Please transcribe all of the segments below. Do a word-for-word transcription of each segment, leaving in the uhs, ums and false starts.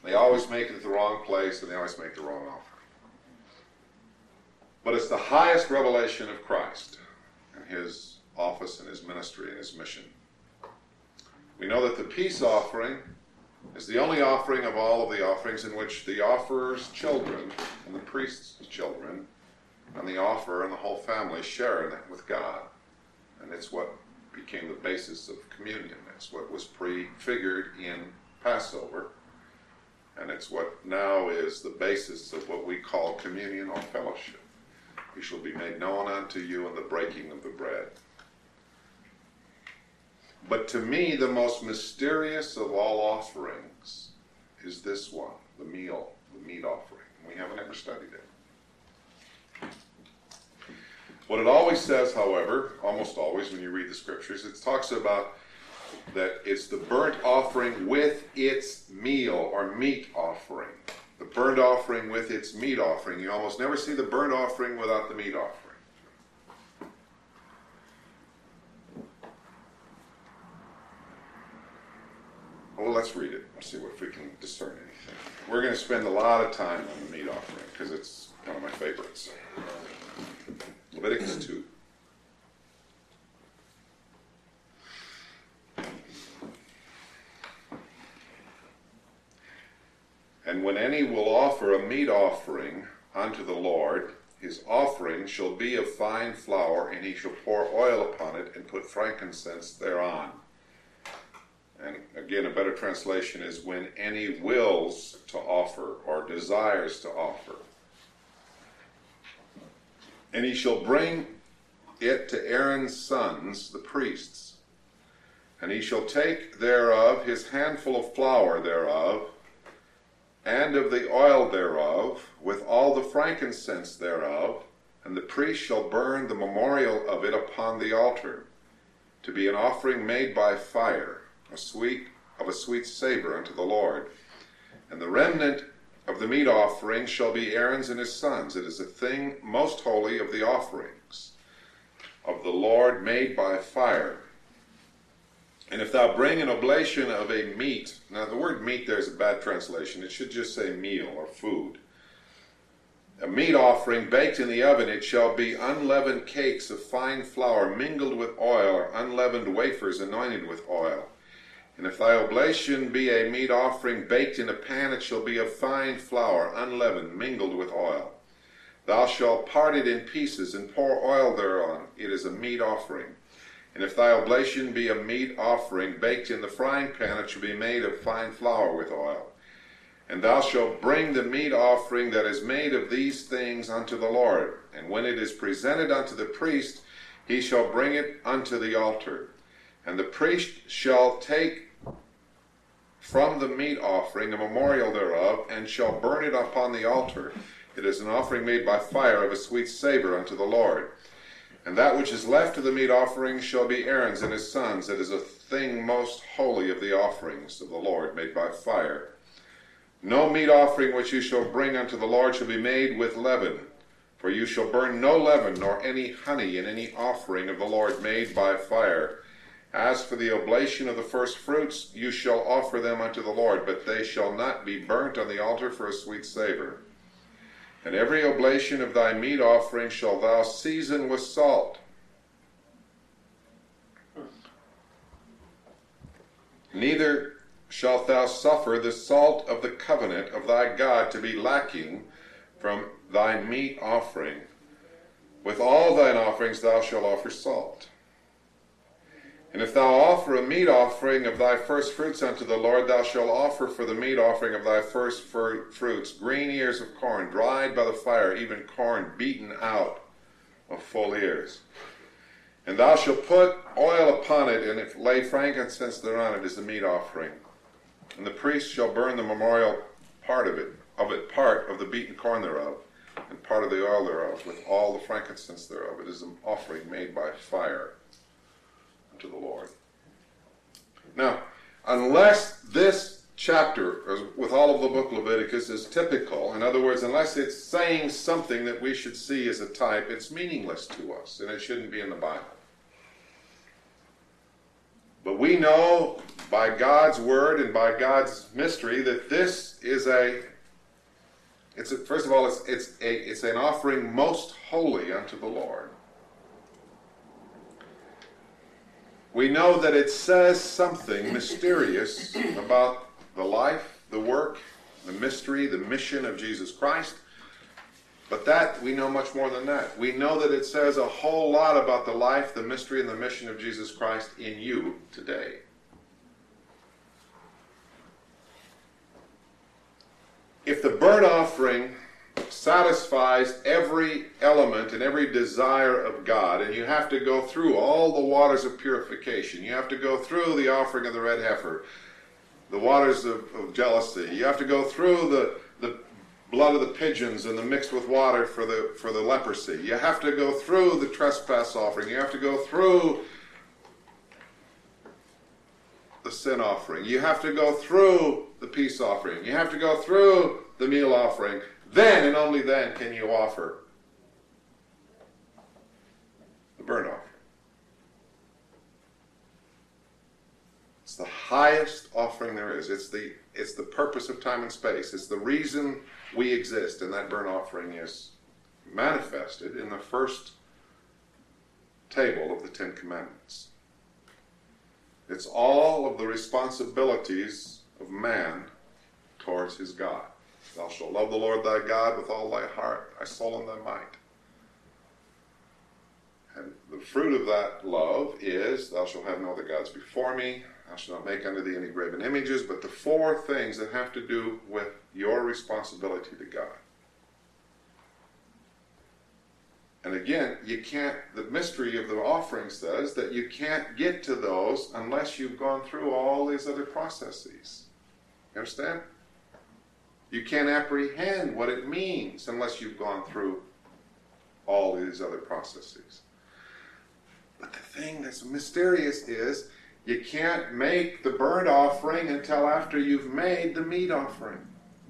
They always make it at the wrong place, and they always make the wrong offering. But it's the highest revelation of Christ and his office and his ministry and his mission. We know that the peace offering is the only offering of all of the offerings in which the offerer's children and the priest's children and the offerer and the whole family share in it with God. And it's what became the basis of communion. It's what was prefigured in Passover. And it's what now is the basis of what we call communion or fellowship. He shall be made known unto you in the breaking of the bread. But to me, the most mysterious of all offerings is this one, the meal, the meat offering. We haven't ever studied it. What it always says, however, almost always when you read the scriptures, it talks about that it's the burnt offering with its meal or meat offering. The burnt offering with its meat offering. You almost never see the burnt offering without the meat offering. Well, let's read it and see if we can discern anything. We're going to spend a lot of time on the meat offering because it's one of my favorites. Leviticus two. And when any will offer a meat offering unto the Lord, his offering shall be of fine flour, and he shall pour oil upon it and put frankincense thereon. And again, a better translation is when any wills to offer or desires to offer. And he shall bring it to Aaron's sons, the priests. And he shall take thereof his handful of flour thereof, and of the oil thereof, with all the frankincense thereof, and the priest shall burn the memorial of it upon the altar, to be an offering made by fire, a sweet of a sweet savor unto the Lord. And the remnant of the meat offering shall be Aaron's and his sons. It is a thing most holy of the offerings of the Lord made by fire. And if thou bring an oblation of a meat, now the word meat there is a bad translation. It should just say meal or food. A meat offering baked in the oven, it shall be unleavened cakes of fine flour mingled with oil, or unleavened wafers anointed with oil. And if thy oblation be a meat offering baked in a pan, it shall be of fine flour, unleavened, mingled with oil. Thou shalt part it in pieces, and pour oil thereon. It is a meat offering. And if thy oblation be a meat offering baked in the frying pan, it shall be made of fine flour with oil. And thou shalt bring the meat offering that is made of these things unto the Lord. And when it is presented unto the priest, he shall bring it unto the altar. And the priest shall take from the meat offering a memorial thereof, and shall burn it upon the altar. It is an offering made by fire of a sweet savor unto the Lord. And that which is left of the meat offering shall be Aaron's and his sons. It is a thing most holy of the offerings of the Lord made by fire. No meat offering which you shall bring unto the Lord shall be made with leaven. For you shall burn no leaven nor any honey in any offering of the Lord made by fire. As for the oblation of the first fruits, you shall offer them unto the Lord, but they shall not be burnt on the altar for a sweet savor. And every oblation of thy meat offering shall thou season with salt. Neither shalt thou suffer the salt of the covenant of thy God to be lacking from thy meat offering. With all thine offerings thou shalt offer salt. And if thou offer a meat offering of thy first fruits unto the Lord, thou shalt offer for the meat offering of thy first fruits green ears of corn, dried by the fire, even corn beaten out of full ears. And thou shalt put oil upon it, and lay frankincense thereon. It is the meat offering. And the priest shall burn the memorial part of it, of it part of the beaten corn thereof, and part of the oil thereof, with all the frankincense thereof. It is an offering made by fire to the Lord. Now, unless this chapter, with all of the book of Leviticus, is typical, in other words, unless it's saying something that we should see as a type, it's meaningless to us, and it shouldn't be in the Bible. But we know by God's word and by God's mystery that this is a, it's a, first of all, it's, it's, a, it's an offering most holy unto the Lord. We know that it says something mysterious about the life, the work, the mystery, the mission of Jesus Christ. But that, we know much more than that. We know that it says a whole lot about the life, the mystery, and the mission of Jesus Christ in you today. If the burnt offering satisfies every element and every desire of God, and you have to go through all the waters of purification, you have to go through the offering of the red heifer, the waters of, of jealousy, you have to go through the, the blood of the pigeons and the mixed with water for the, for the leprosy, you have to go through the trespass offering, you have to go through the sin offering, you have to go through the peace offering, you have to go through the meal offering. Then and only then can you offer the burnt offering. It's the highest offering there is. It's the, it's the purpose of time and space. It's the reason we exist, and that burnt offering is manifested in the first table of the Ten Commandments. It's all of the responsibilities of man towards his God. Thou shalt love the Lord thy God with all thy heart, thy soul, and thy might. And the fruit of that love is, thou shalt have no other gods before me, thou shalt not make unto thee any graven images, but the four things that have to do with your responsibility to God. And again, you can't, the mystery of the offering says that you can't get to those unless you've gone through all these other processes. You understand? You can't apprehend what it means unless you've gone through all these other processes. But the thing that's mysterious is you can't make the burnt offering until after you've made the meat offering.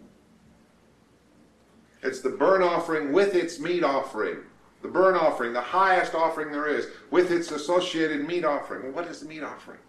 It's the burnt offering with its meat offering. The burnt offering, the highest offering there is, with its associated meat offering. Well, what is the meat offering?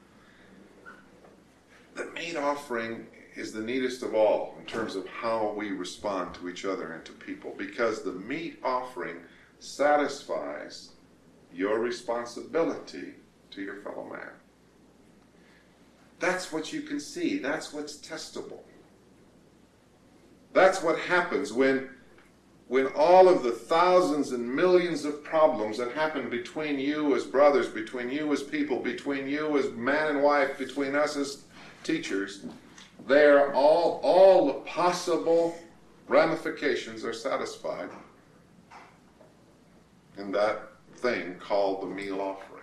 The meat offering is the neatest of all in terms of how we respond to each other and to people, because the meat offering satisfies your responsibility to your fellow man. That's what you can see. That's what's testable. That's what happens when, when all of the thousands and millions of problems that happen between you as brothers, between you as people, between you as man and wife, between us as teachers, There, all, all the possible ramifications are satisfied in that thing called the meal offering.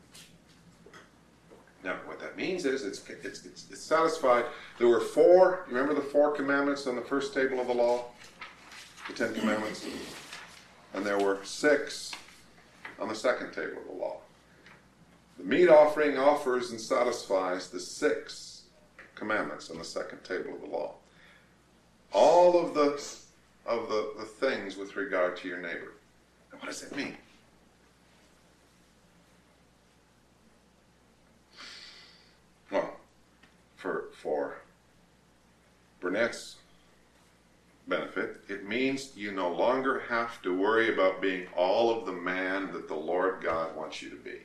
Now, what that means is it's, it's, it's, it's satisfied. There were four, you remember the four commandments on the first table of the law? The Ten Commandments? And there were six on the second table of the law. The meat offering offers and satisfies the six commandments on the second table of the law. All of the of the, the things with regard to your neighbor. Now, what does that mean? Well, for for Burnett's benefit, it means you no longer have to worry about being all of the man that the Lord God wants you to be.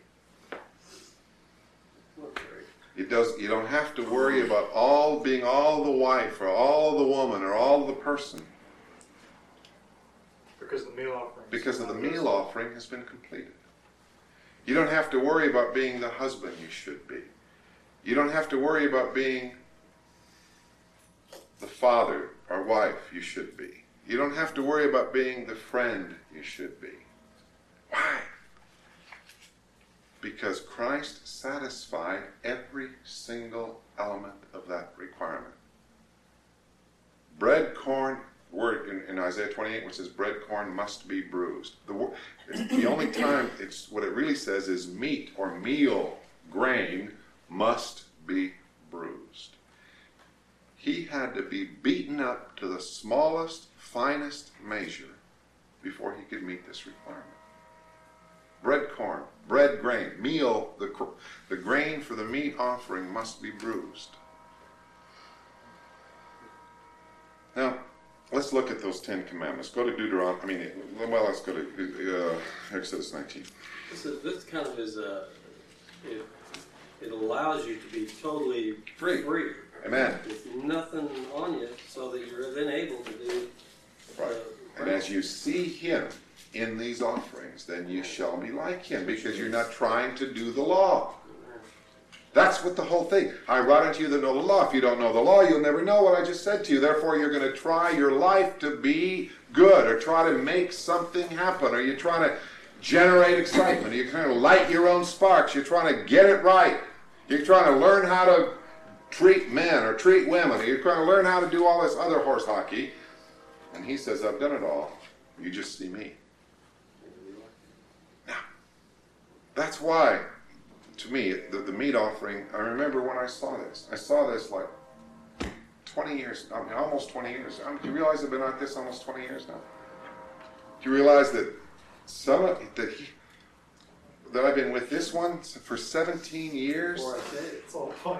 It does. You don't have to worry about all being all the wife or all the woman or all the person. Because the meal offering. Because of the meal offering has been completed. You don't have to worry about being the husband you should be. You don't have to worry about being the father or wife you should be. You don't have to worry about being the friend you should be. Why? Because Christ satisfied every single element of that requirement. Bread, corn, word in, in Isaiah twenty-eight, which says bread, corn must be bruised. The, the only time it's what it really says is meat or meal, grain, must be bruised. He had to be beaten up to the smallest, finest measure before he could meet this requirement. bread corn, bread grain, meal, the, the grain for the meat offering must be bruised. Now, let's look at those Ten Commandments. Go to Deuteronomy, I mean, well, let's go to uh, Exodus nineteen. This, is, this kind of is a, it, it allows you to be totally free. free. Amen. With nothing on you, so that you're then able to do. Right. And as you see him in these offerings, then you shall be like him, because you're not trying to do the law. That's what the whole thing. I write unto you that know the law. If you don't know the law, you'll never know what I just said to you. Therefore, you're going to try your life to be good, or try to make something happen, or you're trying to generate excitement, or you're trying to light your own sparks. You're trying to get it right. You're trying to learn how to treat men or treat women, or you're trying to learn how to do all this other horse hockey. And he says, I've done it all. You just see me. Now, that's why, to me, the, the meat offering, I remember when I saw this. I saw this like twenty years, I mean, almost twenty years. I mean, do you realize I've been at this almost twenty years now? Do you realize that some of, that he, that I've been with this one for seventeen years? Before I say it, it's all fun.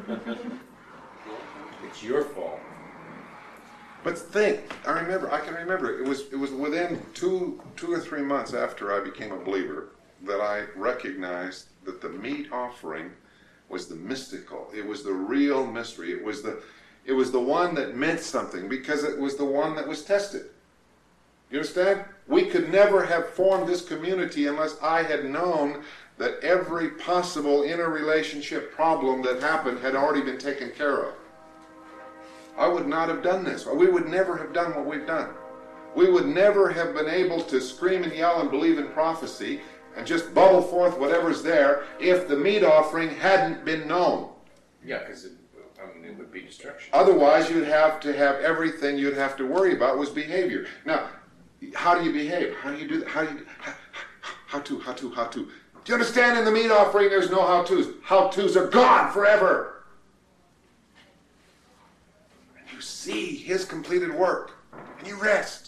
It's your fault. But think, I remember, I can remember, it was it was within two two or three months after I became a believer that I recognized that the meat offering was the mystical. It was the real mystery. It was the it was the one that meant something, because it was the one that was tested. You understand? We could never have formed this community unless I had known that every possible interrelationship problem that happened had already been taken care of. I would not have done this. We would never have done what we've done. We would never have been able to scream and yell and believe in prophecy and just bubble forth whatever's there if the meat offering hadn't been known. Yeah, because it, I mean, it would be destruction. Otherwise, you'd have to have everything you'd have to worry about was behavior. Now, how do you behave? How do you do that? How do you, how, how to, how to, how to? Do you understand? In the meat offering, there's no how-tos. How-tos are gone forever. You see his completed work, and you rest.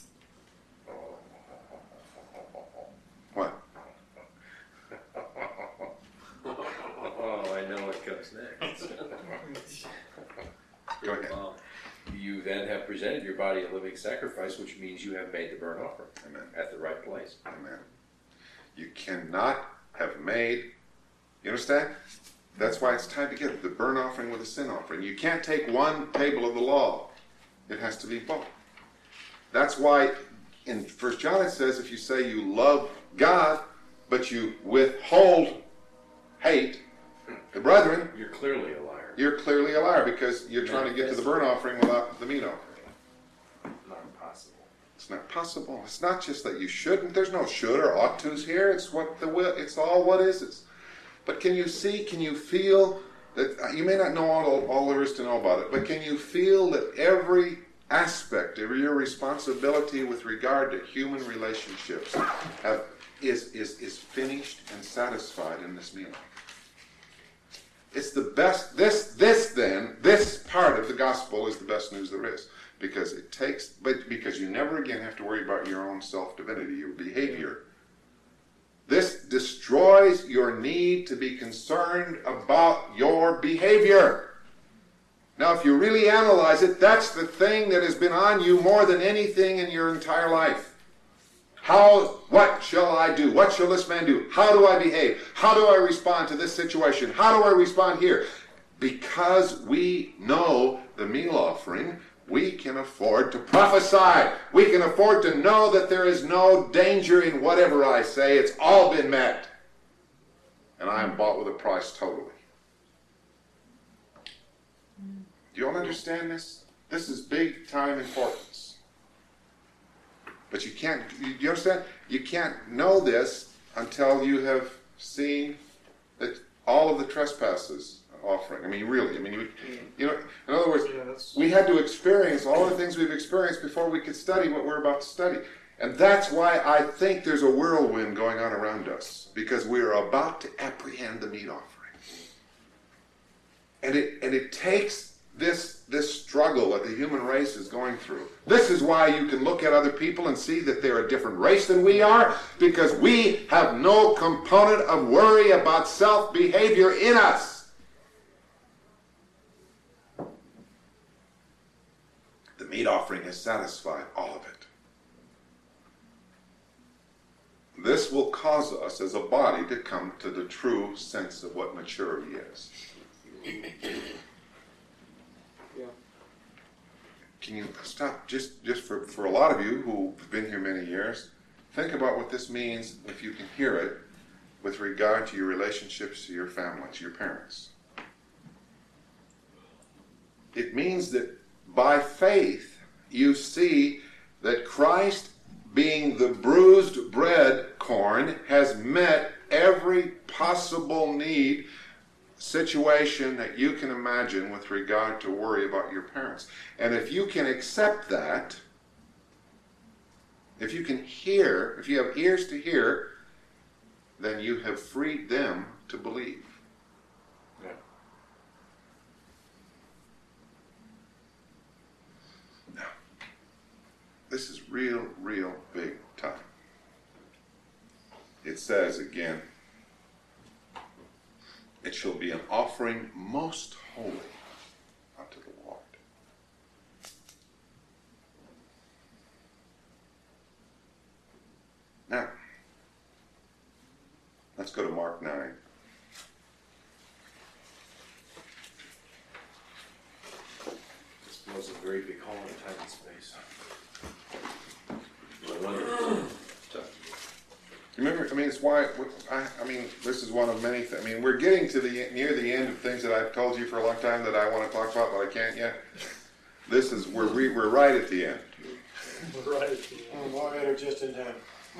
What? Oh, I know what comes next. Go ahead. Wow. You then have presented your body a living sacrifice, which means you have made the burnt offering. Amen. At the right place. Amen. You cannot have made, you understand? That's why it's tied together, the burnt offering with the sin offering. You can't take one table of the law. It has to be both. That's why in First John it says, if you say you love God, but you withhold hate the brethren, You're clearly a liar. you're clearly a liar, because you're trying to get to the burnt offering without the meat offering. Not impossible. It's not possible. It's not just that you shouldn't. There's no should or ought to's here. It's what the will. It's all what is it. But can you see, can you feel that, you may not know all, all there is to know about it, but can you feel that every aspect of your responsibility with regard to human relationships have, is, is, is finished and satisfied in this meal? It's the best, this, this then, this part of the gospel is the best news there is. Because it takes, but because you never again have to worry about your own self-divinity, your behavior. This destroys your need to be concerned about your behavior. Now, if you really analyze it, that's the thing that has been on you more than anything in your entire life. How, what shall I do? What shall this man do? How do I behave? How do I respond to this situation? How do I respond here? Because we know the meal offering, we can afford to prophesy. We can afford to know that there is no danger in whatever I say. It's all been met. And I am bought with a price totally. Do you all understand this? This is big time importance. But you can't, you understand? You can't know this until you have seen that all of the trespasses offering. I mean, really. I mean, you, you know, in other words, Yes. we had to experience all the things we've experienced before we could study what we're about to study. And that's why I think there's a whirlwind going on around us, because we are about to apprehend the meat offering. And it and it takes this, this struggle that the human race is going through. This is why you can look at other people and see that they're a different race than we are, because we have no component of worry about self-behavior in us. The meat offering has satisfied all of it. This will cause us as a body to come to the true sense of what maturity is. Yeah. Can you stop, just, just for, for a lot of you who've been here many years, think about what this means, if you can hear it, with regard to your relationships to your family, to your parents. It means that by faith you see that Christ, being the bruised bread corn, has met every possible need, situation that you can imagine with regard to worry about your parents. And if you can accept that, if you can hear, if you have ears to hear, then you have freed them to believe. Yeah. Now, this is real, real big time. It says again, it shall be an offering most holy unto the Lord. Now, let's go to Mark nine. This was a very big hall in time and space. No wonder. Remember, I mean, it's why, I, I mean, this is one of many things. I mean, we're getting to the near the end of things that I've told you for a long time that I want to talk about, but I can't yet. This is, we're, re, we're right at the end. We're right at the end. Oh, Mario, just in time.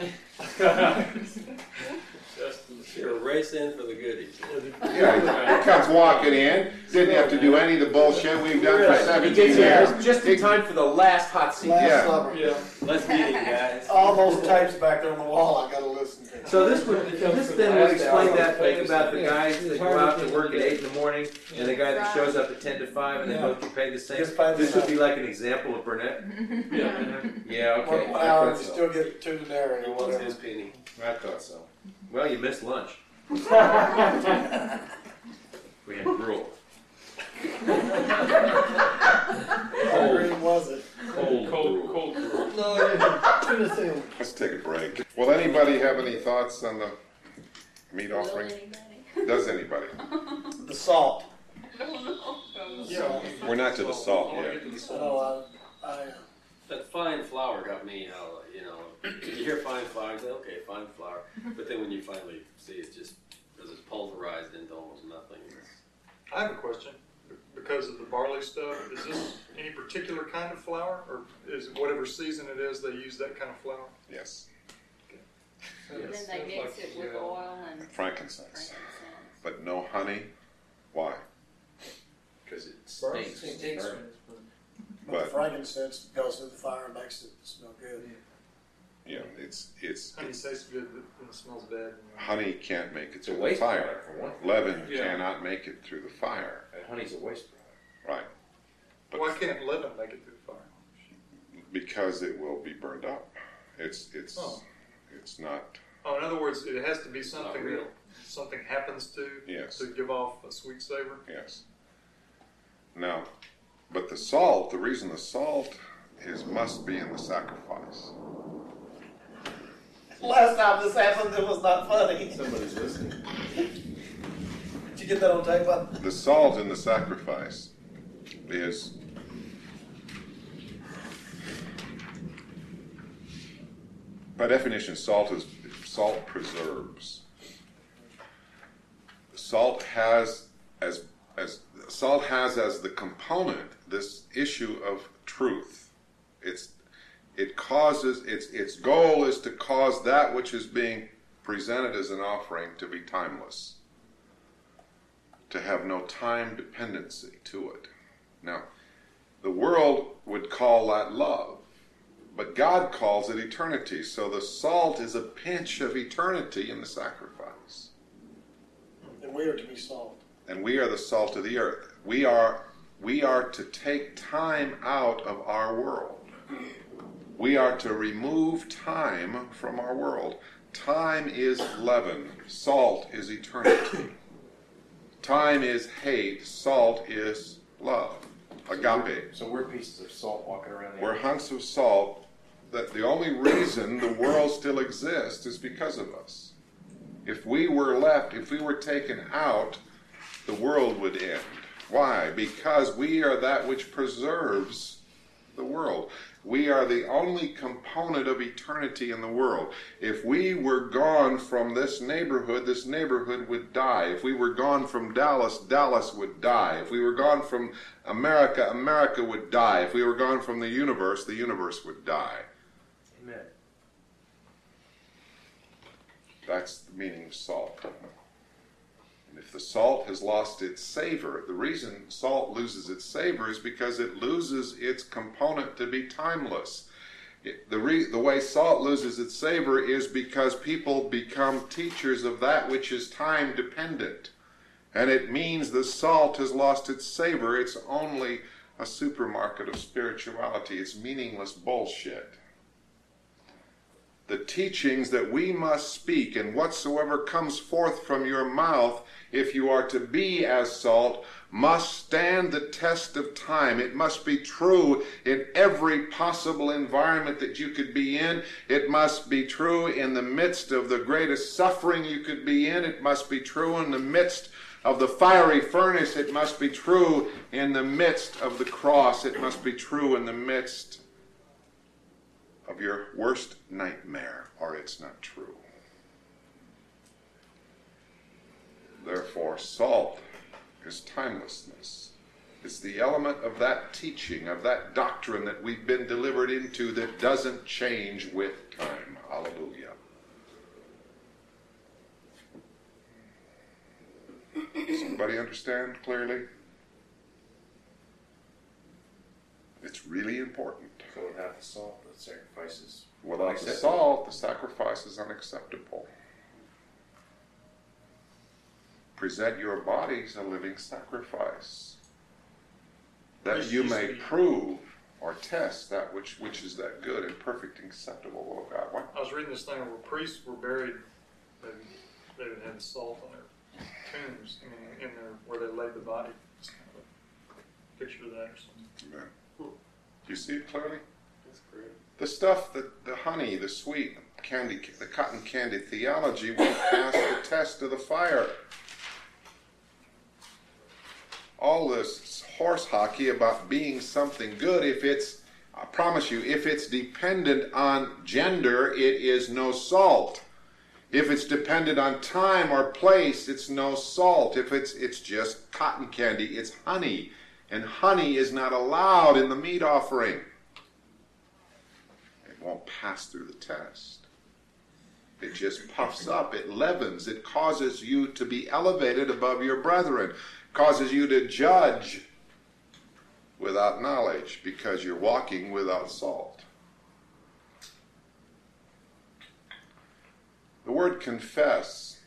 Just in You're racing for the goodies. Yeah, he comes walking in, didn't have to do any of the bullshit we've done for He seventeen gets here years. just in time for the last hot seat. Last Yeah. supper. Yeah. Let's meet him, guys. All those tapes back there on the wall I gotta listen to. So this would, this then would explain that thing about the guys that go out to work at eight in the morning and the guy that shows up at ten to five and they Yeah. both get paid the same. Just paid the This would same. be like an example of Burnett. Yeah. Yeah, okay. One I hour, thought you so. still get two denarius He or wants whatever. his penny. I thought so. Well, you missed lunch. We had gruel. How green was it? Cold, Cold, cold. cold. No, yeah. Tuna salad. Let's take a break. Will anybody have any thoughts on the meat offering? Does anybody? The salt. Yeah. We're not to the salt I wanna yet. get to the salt. Oh, I, I, That fine flour got me, how, you know, you hear fine flour, you say, okay, fine flour. But then when you finally see it's just, because it's pulverized into almost nothing. It's, I have a question. Because of the barley stuff, is this any particular kind of flour, or is it whatever season it is they use that kind of flour? Yes. And then Yes. they mix Like, it with yeah. oil and Frankincense. frankincense. But no honey. Why? Because it stinks. but But- the frankincense goes through the fire and makes it smell good. You know, it's, it's, Honey tastes good, but it smells bad. honey can't make it It's a through the waste fire. product for one. Leaven Yeah. cannot make it through the fire. And honey's a waste product. Right. But Why can't leaven make it through the fire? because it will be burned up. It's, it's, Oh. it's not, Oh, in other words, it has to be not something real. that something happens to yes. to give off a sweet savor. Yes. Now, but the salt, the reason the salt is must be in the sacrifice. Last time this happened, it was not funny. Somebody's listening. Did you get that on tape? Bud? The salt in the sacrifice is by definition, salt is salt preserves. Salt has as as salt has as the component this issue of truth. It's it causes its its goal is to cause that which is being presented as an offering to be timeless, to have no time dependency to it. Now, the world would call that love, but God calls it eternity. So the salt is a pinch of eternity in the sacrifice. And we are to be salt. And we are the salt of the earth. We are we are to take time out of our world. We are to remove time from our world. Time is leaven. Salt is eternity. Time is hate. Salt is love. Agape. So we're pieces of salt walking around the We're hunks of salt. That the only reason the world still exists is because of us. If we were left, if we were taken out, the world would end. Why? Because we are that which preserves the world. We are the only component of eternity in the world. If we were gone from this neighborhood, this neighborhood would die. If we were gone from Dallas, Dallas would die. If we were gone from America, America would die. If we were gone from the universe, the universe would die. Amen. That's the meaning of salt. And if the salt has lost its savor, the reason salt loses its savor is because it loses its component to be timeless. It, the, re, the way salt loses its savor is because people become teachers of that which is time dependent. And it means the salt has lost its savor. It's only a supermarket of spirituality. It's meaningless bullshit. The teachings that we must speak, and whatsoever comes forth from your mouth, if you are to be as salt, must stand the test of time. It must be true in every possible environment that you could be in. It must be true in the midst of the greatest suffering you could be in. It must be true in the midst of the fiery furnace. It must be true in the midst of the cross. It must be true in the midst of your worst nightmare, or it's not true. Therefore, salt is timelessness. It's the element of that teaching, of that doctrine that we've been delivered into that doesn't change with time. Hallelujah. Does everybody understand clearly? It's really important. So without the salt, the sacrifices. Without the Unacceptable. salt, the sacrifice is unacceptable. Present your bodies a living sacrifice, that Priests you used to may be- prove or test that which, which is that good and perfect and acceptable will of God. What? I was reading this thing where priests were buried, they, they would have salt on their tombs, I mean, in their, where they laid the body. It's kind of a picture of that or something. Amen. Do you see it clearly? That's great. The stuff, the, the honey, the sweet candy, the cotton candy theology won't pass the test of the fire. All this horse hockey about being something good, if it's, I promise you, if it's dependent on gender, it is no salt. If it's dependent on time or place, it's no salt. If it's it's just cotton candy, it's honey. And honey is not allowed in the meat offering. It won't pass through the test. It just puffs up, it leavens, it causes you to be elevated above your brethren, causes you to judge without knowledge because you're walking without salt. The word confess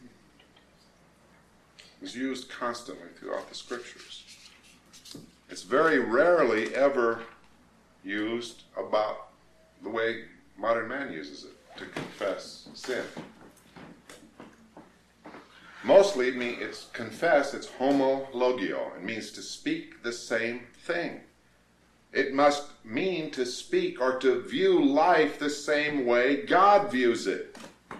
is used constantly throughout the scriptures. It's very rarely ever used about the way modern man uses it, to confess sin. Mostly it means it's confess, it's homologio. It means to speak the same thing. It must mean to speak or to view life the same way God views it.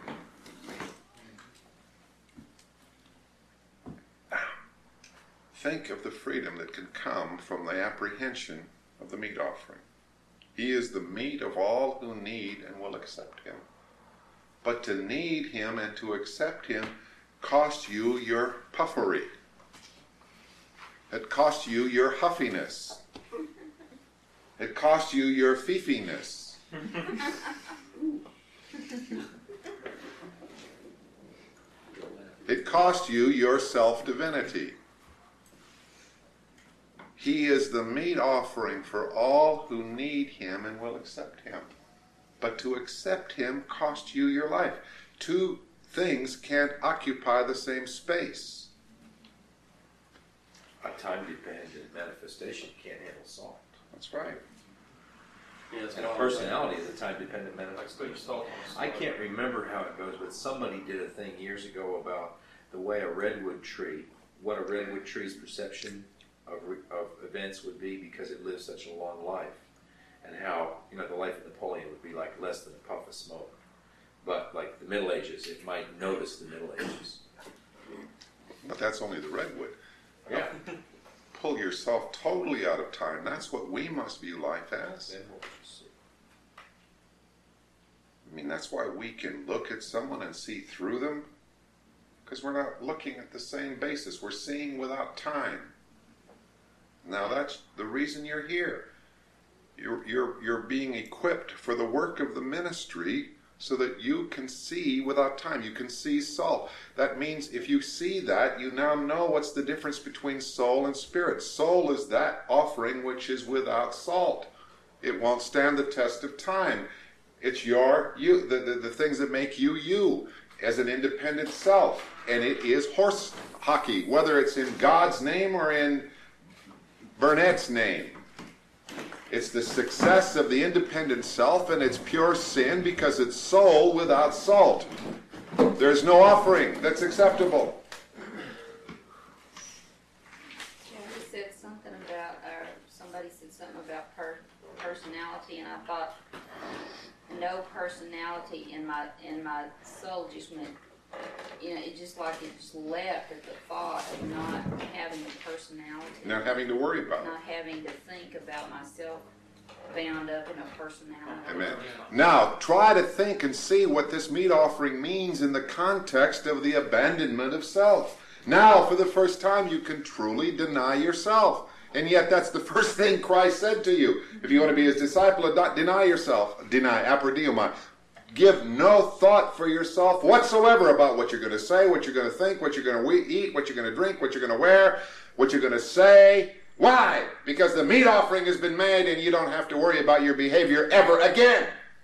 Think of the freedom that can come from the apprehension of the meat offering. He is the meat of all who need and will accept him. But to need him and to accept him costs you your puffery. It costs you your huffiness. It costs you your fifiness. It costs you your self-divinity. He is the meat offering for all who need him and will accept him. But to accept him costs you your life. Two things can't occupy the same space. A time-dependent manifestation can't handle salt. That's right. Yeah, it's And a wild. personality is a time-dependent Like manifestation. state salt. I can't remember how it goes, but somebody did a thing years ago about the way a redwood tree, what a redwood tree's perception of, re- of events would be because it lives such a long life, and how, you know, the life of Napoleon would be like less than a puff of smoke. But like the Middle Ages, it might notice the Middle Ages. But that's only the redwood. Yeah. Pull yourself totally out of time. That's what we must view life as. Then we'll just see. I mean, that's why we can look at someone and see through them, because we're not looking at the same basis. We're seeing without time. Now that's the reason you're here. You're, you're, you're being equipped for the work of the ministry so that you can see without time. You can see salt. That means if you see that, you now know what's the difference between soul and spirit. Soul is that offering which is without salt. It won't stand the test of time. It's your, you, the, the, the things that make you you as an independent self. And it is horse hockey, whether it's in God's name or in Burnett's name. It's the success of the independent self, and it's pure sin because it's soul without salt. There's no offering that's acceptable. Yeah, he said something about, or somebody said something about per- personality, and I thought, no personality in my in my soul just went, you know, it just like it just left at the thought of not having a personality, Not having to worry about it. not having to think about myself bound up in a personality. Amen. Now, try to think and see what this meat offering means in the context of the abandonment of self. Now, for the first time, you can truly deny yourself. And yet, that's the first thing Christ said to you. If you want to be his disciple, deny yourself. Deny, apodiomai. Give no thought for yourself whatsoever about what you're going to say, what you're going to think, what you're going to eat, what you're going to drink, what you're going to wear, what you're going to say. Why? Because the meat offering has been made and you don't have to worry about your behavior ever again.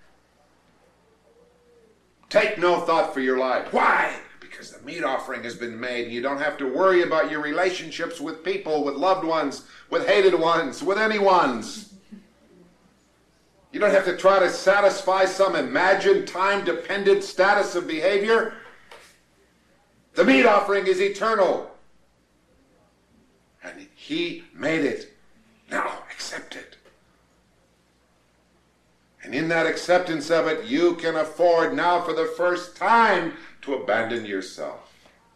Take no thought for your life. Why? Because the meat offering has been made and you don't have to worry about your relationships with people, with loved ones, with hated ones, with anyone's. You don't have to try to satisfy some imagined time-dependent status of behavior. The meat offering is eternal. And he made it. Now accept it. And in that acceptance of it, you can afford now for the first time to abandon yourself.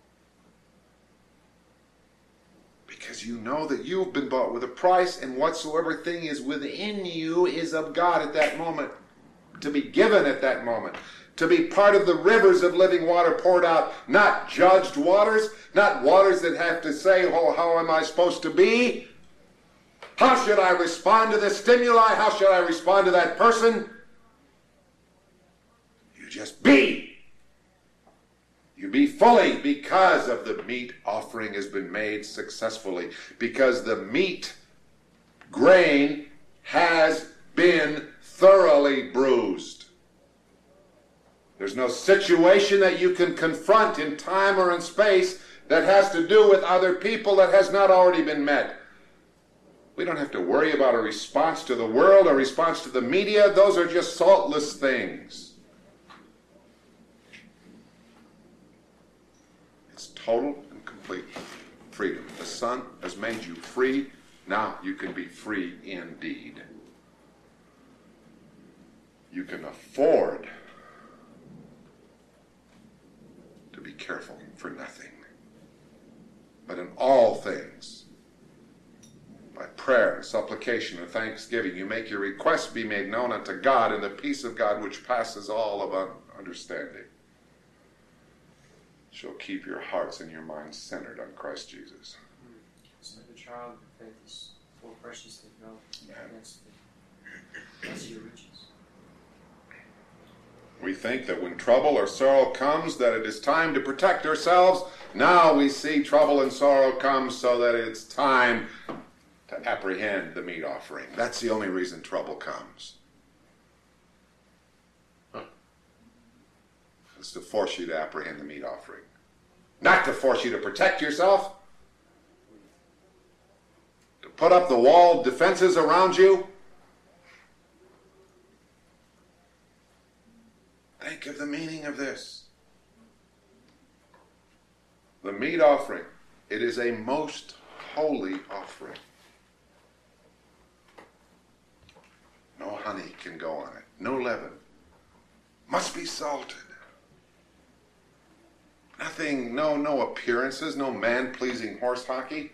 Because you know that you've been bought with a price, and whatsoever thing is within you is of God at that moment, to be given at that moment, to be part of the rivers of living water poured out, not judged waters, not waters that have to say, oh, how am I supposed to be? How should I respond to this stimuli? How should I respond to that person? You just be. You be fully, because of the meat offering has been made successfully. Because the meat grain has been thoroughly bruised. There's no situation that you can confront in time or in space that has to do with other people that has not already been met. We don't have to worry about a response to the world, a response to the media. Those are just saltless things. Total and complete freedom. The Son has made you free. Now you can be free indeed. You can afford to be careful for nothing, but in all things, by prayer and supplication and thanksgiving, you make your requests be made known unto God, and the peace of God which passes all of understanding shall keep your hearts and your minds centered on Christ Jesus. So the child of faith is more precious than gold. Yeah. That's, the, that's your riches. We think that when trouble or sorrow comes, that it is time to protect ourselves. Now we see trouble and sorrow come so that it's time to apprehend the meat offering. That's the only reason trouble comes. It's to force you to apprehend the meat offering. Not to force you to protect yourself. To put up the wall defenses around you? Think of the meaning of this. The meat offering, it is a most holy offering. No honey can go on it. No leaven. Must be salted. Nothing, no, no appearances, no man-pleasing horse hockey.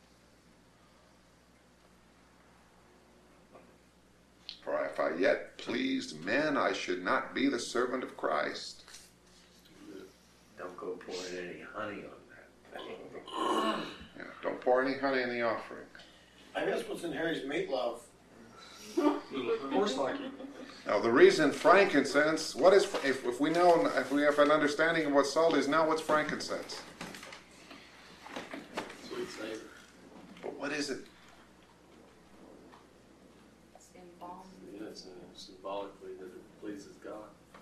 For if I yet pleased men, I should not be the servant of Christ. Don't go pouring any honey on that thing. Yeah, don't pour any honey in the offering. I guess what's in Harry's meatloaf. Horse hockey. Now, the reason frankincense, what is, if, if we know, if we have an understanding of what salt is now, what's frankincense? Sweet savor. But what is it? It's embalmed. Yeah, it's uh, symbolically that it pleases God.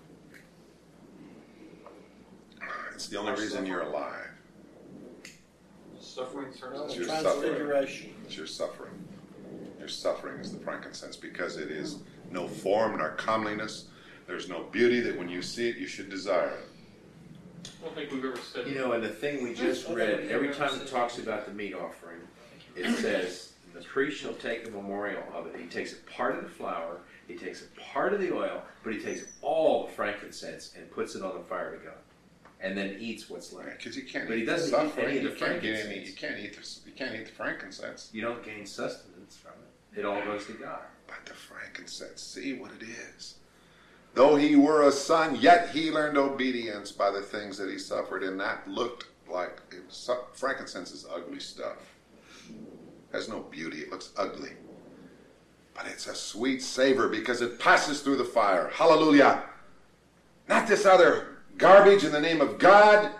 It's the only reason you're alive. Suffering turns It's into your suffering. Transfiguration. It's your suffering. Your suffering is the frankincense because it is no form nor comeliness. There's no beauty that when you see it, you should desire it. I don't think we've ever said. You know, and the thing we just read, every time it talks about the meat offering, it says, the priest shall take a memorial of it. He takes a part of the flour, he takes a part of the oil, but he takes all the frankincense and puts it on the fire to God. And then eats what's left. Because you can't But he eat the doesn't eat suffering. any of the You can't get any. frankincense. You can't eat the. You can't eat the frankincense. You don't gain sustenance from it. It all goes to God. But the frankincense, see what it is. Though he were a son, yet he learned obedience by the things that he suffered, and that looked like it was, frankincense is ugly stuff. Has no beauty. It looks ugly. But it's a sweet savor because it passes through the fire. Hallelujah. Not this other garbage in the name of God.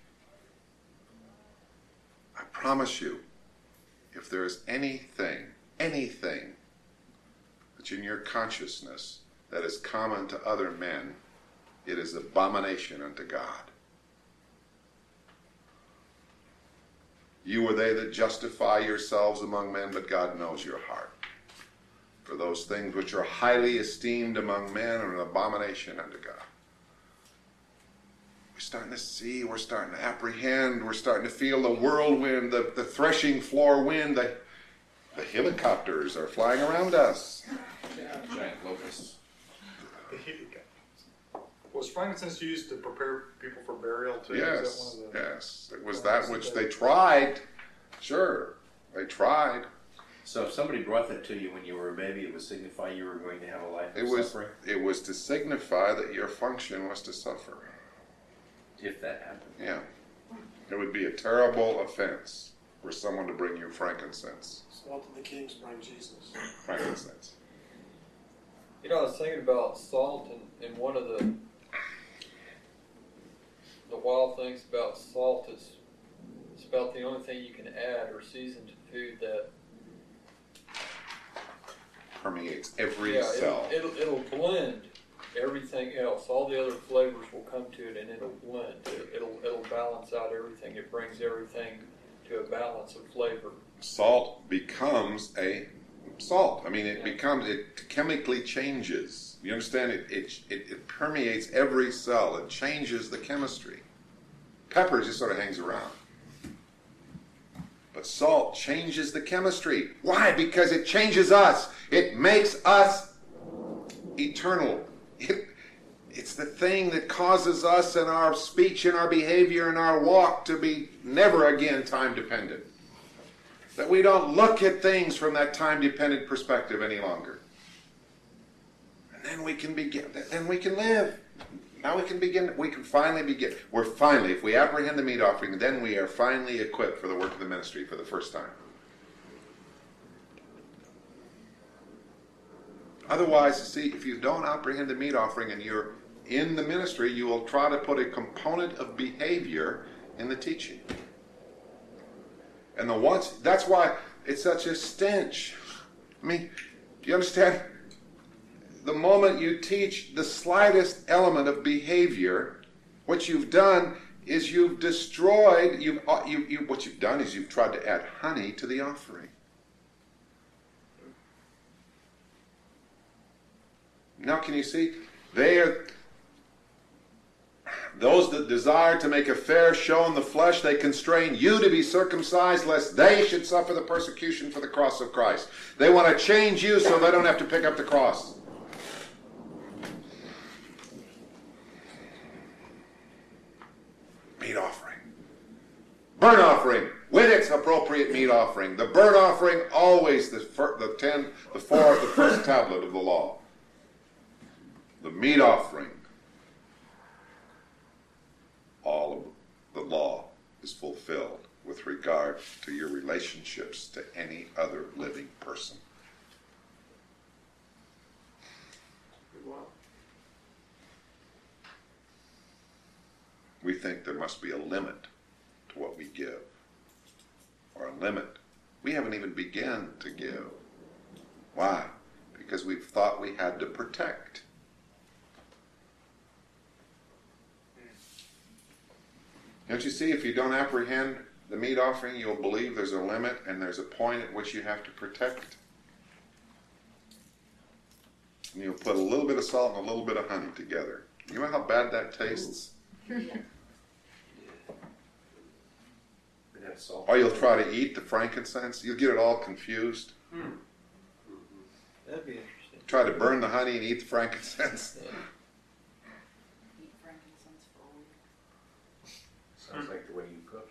I promise you, if there is anything, anything that's in your consciousness that is common to other men, it is abomination unto God. You are they that justify yourselves among men, but God knows your heart. For those things which are highly esteemed among men are an abomination unto God. We're starting to see, we're starting to apprehend, we're starting to feel the whirlwind, the, the threshing floor wind, the, the helicopters are flying around us. Giant locusts. Was frankincense used to prepare people for burial too? Yes, Is that one of the, yes. It was that which they tried. Sure, they tried. So if somebody brought that to you when you were a baby, it would signify you were going to have a life of It was, suffering? it was to signify that your function was to suffer. If that happened. Yeah. It would be a terrible offense for someone to bring you frankincense. Salt of the kings bring Jesus. Frankincense. You know, I was thinking about salt, and, and one of the the wild things about salt is it's about the only thing you can add or season to food that Permeates every yeah, cell. It'll, it'll it'll blend everything else. All the other flavors will come to it, and it'll blend. It, it'll it'll balance out everything. It brings everything to a balance of flavor. Salt becomes a salt. I mean, it becomes, it chemically changes. You understand? It, it, it, it permeates every cell. It changes the chemistry. Pepper just sort of hangs around. But salt changes the chemistry. Why? Because it changes us. It makes us eternal. It, it's the thing that causes us in our speech and our behavior and our walk to be never again time dependent. That we don't look at things from that time-dependent perspective any longer. And then we can begin, then we can live. Now we can begin, we can finally begin. We're finally, if we apprehend the meat offering, then we are finally equipped for the work of the ministry for the first time. Otherwise, see, if you don't apprehend the meat offering and you're in the ministry, you will try to put a component of behavior in the teaching. And the once, that's why it's such a stench. I mean, do you understand? The moment you teach the slightest element of behavior, what you've done is you've destroyed, you've, you, you, what you've done is you've tried to add honey to the offering. Now can you see? They are those that desire to make a fair show in the flesh, they constrain you to be circumcised, lest they should suffer the persecution for the cross of Christ. They want to change you so they don't have to pick up the cross. Meat offering. Burnt offering with its appropriate meat offering. The burnt offering, always the, fir- the, ten, the, four, the first tablet of the law. The meat offering, all of the law is fulfilled with regard to your relationships to any other living person. We think there must be a limit to what we give, or a limit. We haven't even begun to give. Why? Because we've thought we had to protect. Don't you see, if you don't apprehend the meat offering, you'll believe there's a limit and there's a point at which you have to protect. And you'll put a little bit of salt and a little bit of honey together. You know how bad that tastes? Or you'll try to eat the frankincense. You'll get it all confused. Hmm. That'd be interesting. Try to burn the honey and eat the frankincense. Yeah. Eat frankincense for a week. Sounds like the way you cook.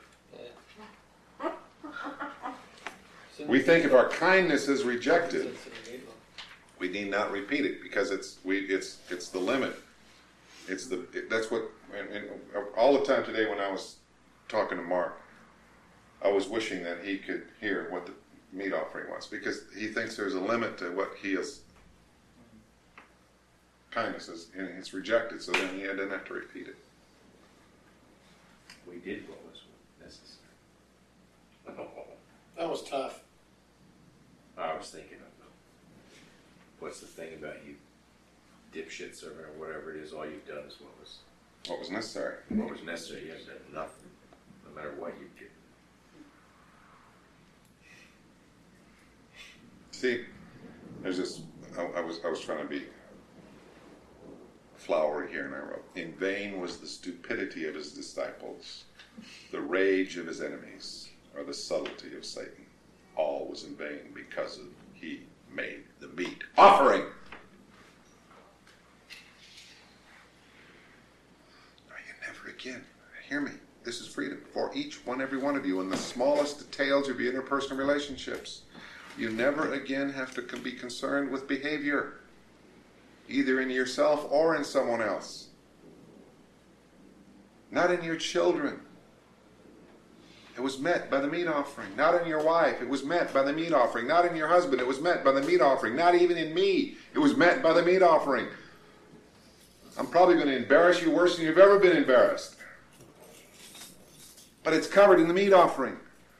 Yeah. We think if our kindness is rejected, we need not repeat it because it's we it's it's the limit. It's the it, that's what and, and all the time today when I was talking to Mark, I was wishing that he could hear what the meat offering was because he thinks there's a limit to what he is. Kindness is and it's rejected, so then he didn't have to repeat it. We did what was necessary. That was tough. I was thinking of them. What's the thing about you dipshits or whatever it is, all you've done is what was What was necessary. what was necessary. You haven't done nothing, no matter what you've given. See, there's this. I, I was I was trying to be flowery here, and I wrote, "In vain was the stupidity of his disciples, the rage of his enemies, or the subtlety of Satan. All was in vain because of he made the meat offering." Now you never again hear me. This is freedom for each one, every one of you, in the smallest details of your interpersonal relationships. You never again have to be concerned with behavior, either in yourself or in someone else. Not in your children. It was met by the meat offering. Not in your wife. It was met by the meat offering. Not in your husband. It was met by the meat offering. Not even in me. It was met by the meat offering. I'm probably going to embarrass you worse than you've ever been embarrassed. But it's covered in the meat offering.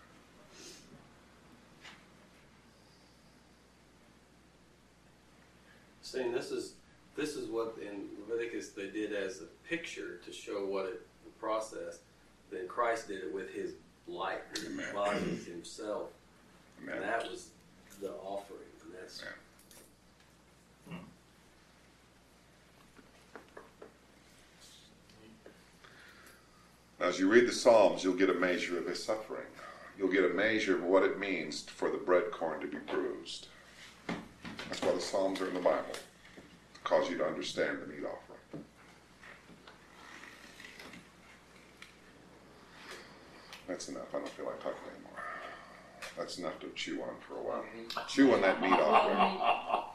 Saying this is this is what in Leviticus they did as a picture to show what it the process. Then Christ did it with his life, his Amen. body, himself, Amen. and that was the offering. And that's Amen. As you read the Psalms, you'll get a measure of his suffering. You'll get a measure of what it means for the bread corn to be bruised. That's why the Psalms are in the Bible, to cause you to understand the meat offering. That's enough. I don't feel like talking anymore. That's enough to chew on for a while. Chew on that meat offering.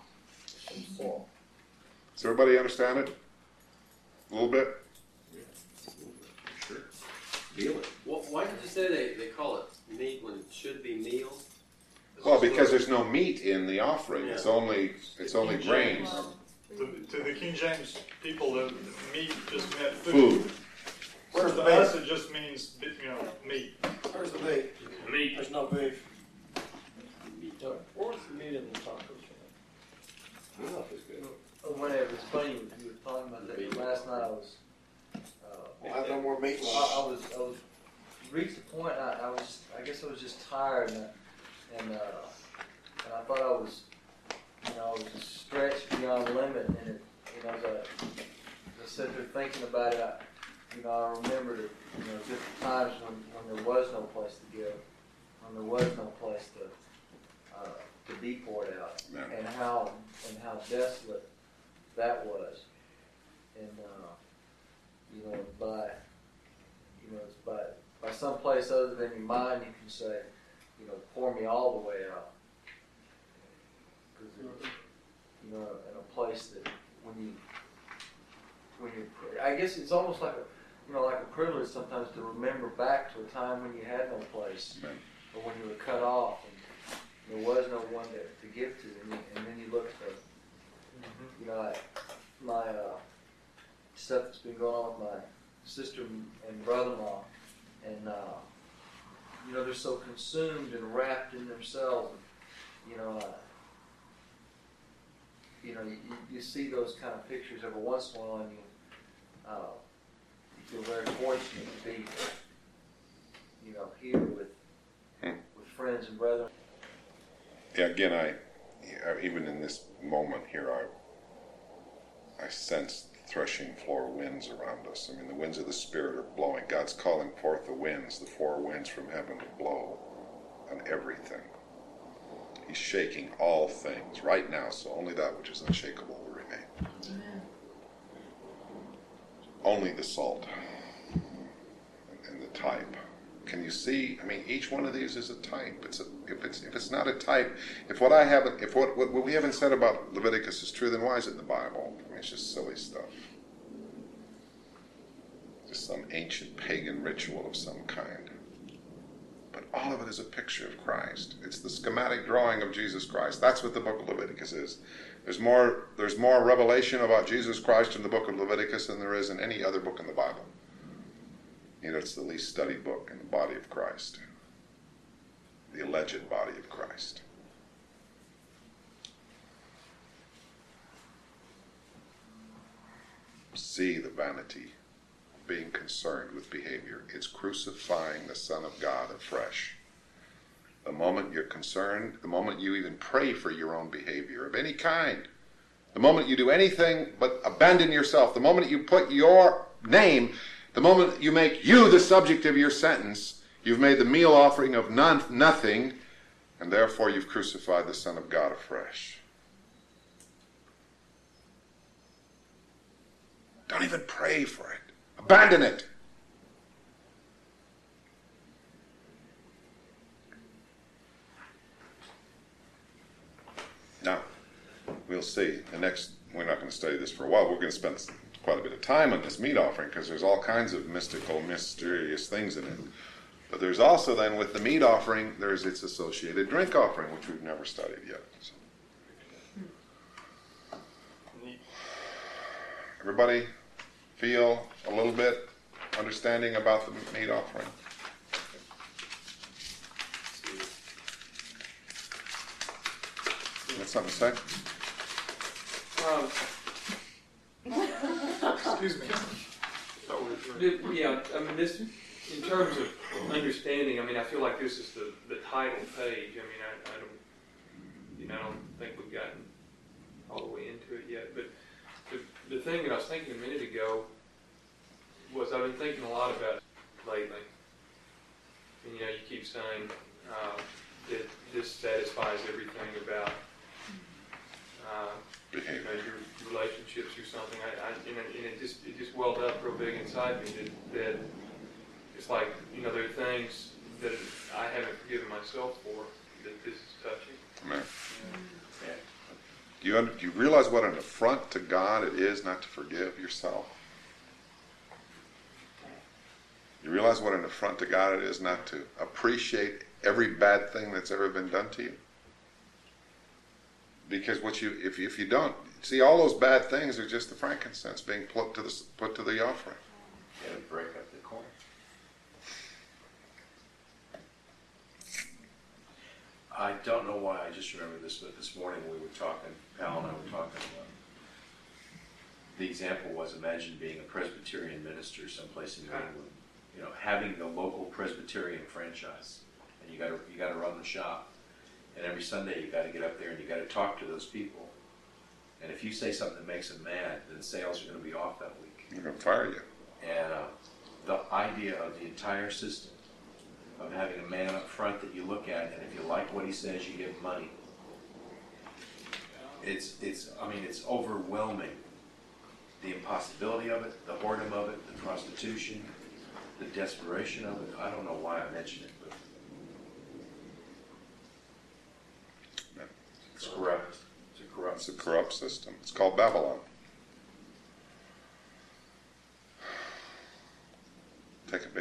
Does everybody understand it? A little bit? Sure. Feel it. well, why did you say they, they call it meat when it should be meal? Well, because there's no meat in the offering. It's Yeah. only it's only grains. To, to the King James people, the meat just meant Food. food. Where's To the us, beef? it just means, you know, meat. Where's the beef? Meat. There's no beef. Where's the meat in the tacos? is good. Oh, whenever it's funny, you were talking about that last night. I was, uh, We'll have no more I, I meat. was, I was reached the point. I, I was, I guess I was just tired, and, and, uh, and I thought I was, you know, I was just stretched beyond the limit, and it, you know, as I, as I sit there thinking about it, I, you know, I remember that, you know, different times when, when there was no place to go, when there was no place to uh, to be poured out, Yeah. and how and how desolate that was, and uh, you know, by you know, it's by by some place other than your mind, you can say, you know, pour me all the way out, because you know, in a place that when you when you, I guess it's almost like a you know, like a privilege sometimes to remember back to a time when you had no place, Amen. or when you were cut off, and there was no one to, to give to, and, you, and then you look at the, you know, I, my uh, stuff that's been going on with my sister and brother-in-law, and uh, you know, they're so consumed and wrapped in themselves, and, you know, uh, you know, you, you see those kind of pictures every once in a while, and you. Uh, Feel very fortunate to be, you know, here with Hmm. with friends and brethren. Yeah, again, I, yeah, even in this moment here, I, I sense threshing floor winds around us. I mean, the winds of the Spirit are blowing. God's calling forth the winds, the four winds from heaven to blow on everything. He's shaking all things right now, so only that which is unshakable will remain. Amen. Only the salt and the type. Can you see? I mean, each one of these is a type. It's a, if it's if it's not a type, if what I haven't, if what, what what we haven't said about Leviticus is true, then why is it in the Bible? I mean, it's just silly stuff. Just some ancient pagan ritual of some kind. But all of it is a picture of Christ. It's the schematic drawing of Jesus Christ. That's what the book of Leviticus is. There's more, there's more revelation about Jesus Christ in the book of Leviticus than there is in any other book in the Bible. You know, it's the least studied book in the body of Christ. The alleged body of Christ. See the vanity of being concerned with behavior. It's crucifying the Son of God afresh. The moment you're concerned, the moment you even pray for your own behavior of any kind, the moment you do anything but abandon yourself, the moment you put your name, the moment you make you the subject of your sentence, you've made the meal offering of none, nothing, and therefore you've crucified the Son of God afresh. Don't even pray for it. Abandon it. Now, we'll see. The next, we're not going to study this for a while. We're going to spend quite a bit of time on this meat offering because there's all kinds of mystical, mysterious things in it. But there's also then with the meat offering, there's its associated drink offering, which we've never studied yet. So. Everybody feel a little bit understanding about the meat offering? You got something to say? Um, Excuse me. The- Yeah, I mean, this, in terms of understanding, I mean, I feel like this is the, the title page. I mean, I, I don't, you know, I don't think we've gotten all the way into it yet. But the, the thing that I was thinking a minute ago was I've been thinking a lot about it lately. And, you know, you keep saying uh, that this satisfies everything about uh, you know, your relationships or something. I, I you know, and it just it just welled up real big inside me that, that it's like, you know, there are things that I haven't forgiven myself for that this is touching. Amen. Yeah. Do you, under, do you realize what an affront to God it is not to forgive yourself? You realize what an affront to God it is not to appreciate every bad thing that's ever been done to you? Because what you, if you, if you don't, see, all those bad things are just the frankincense being put to the, put to the offering. Yeah, to break up the corn. I don't know why, I just remember this, but this morning we were talking, Al and I were talking, uh, the example was, imagine being a Presbyterian minister someplace in New England, you know, having the local Presbyterian franchise, and you got to you got to run the shop, and every Sunday you got to get up there and you got to talk to those people, And if you say something that makes them mad, then sales are going to be off that week. They're going to fire you. And uh, the idea of the entire system of having a man up front that you look at, and if you like what he says, you give him money. It's, it's, I mean, it's overwhelming. The impossibility of it, the whoredom of it, the prostitution, the desperation of it. I don't know why I mentioned it, but it's corrupt. It's a corrupt. It's a corrupt system. It's called Babylon. Take advantage